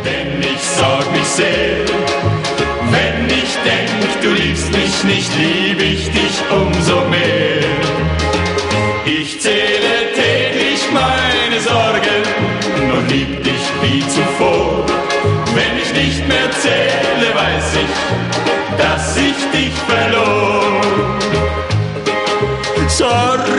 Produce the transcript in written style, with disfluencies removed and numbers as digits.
denn ich sorg mich sehr. Wenn ich denk, du liebst mich nicht, lieb ich dich umso mehr. Ich zähle täglich meine Sorgen und lieb dich wie zuvor. Wenn ich nicht mehr zähle, weiß ich, dass ich dich verlor. Sorgen